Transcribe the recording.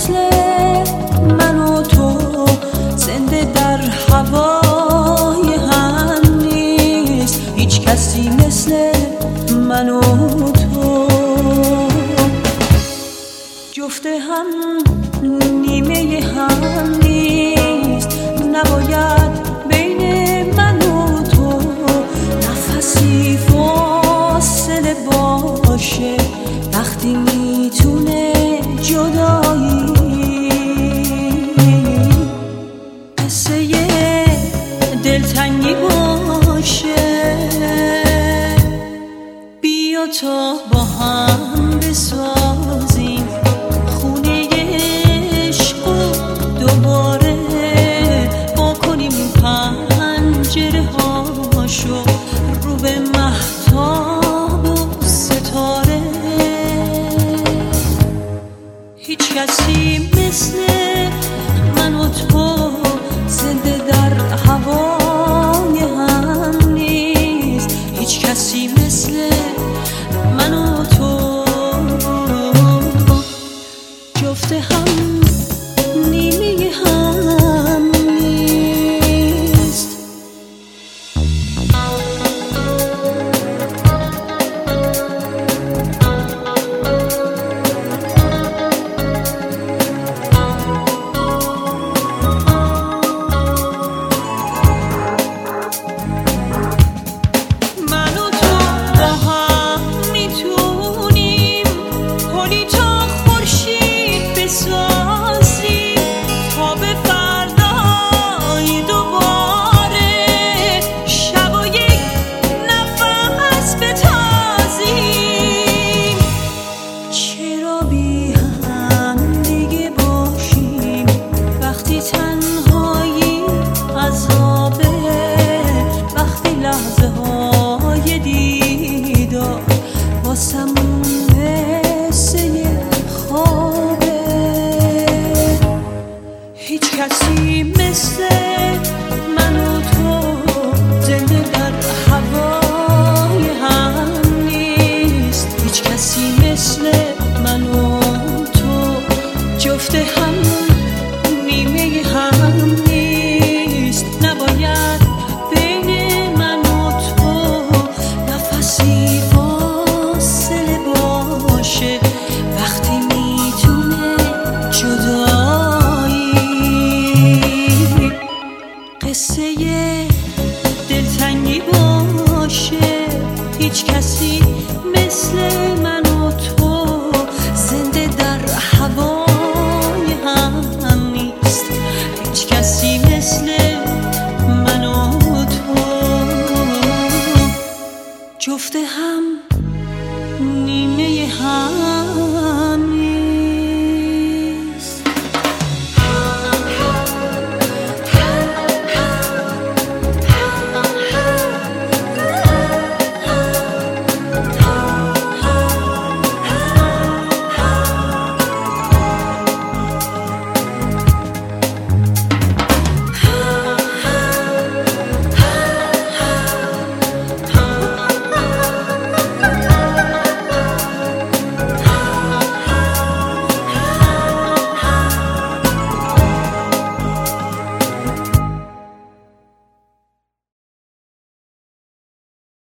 مثل من و تو زنده در هوای هم نیست، هیچ کسی مثل من و تو. جفت هم نیمه هم نیست، نباید بین من و تو نفسی فاصله باشه، وقتی میتونه جدایی قصه دلتنگی باشه. بیا تا با هم بسازیم خونه عشق و دوباره با کنیم پنجره هاشو رو به مهتاب و ستاره. هیچ کسی مثل من و تو زنده در هوای هم نیست، هیچ کسی مثل من و تو. جفت هم نیمه هم نیست. تنهایی عذابه وقتی لحظه های دیدار واسمون مثل خوابه. هیچ کسی مثل من و تو زنده در هوای هم نیست، هیچ کسی مثل من و تو. جفت هم نیمه هم نیست، نباید بین من و تو نفسی فاصله باشه، وقتی میتونه جدایی قصه دلتنگی باشه. هیچ کسی مثل من و تو زنده در هوای هم نیست، هیچ کسی مثل من و تو. جفت هم نیمه هم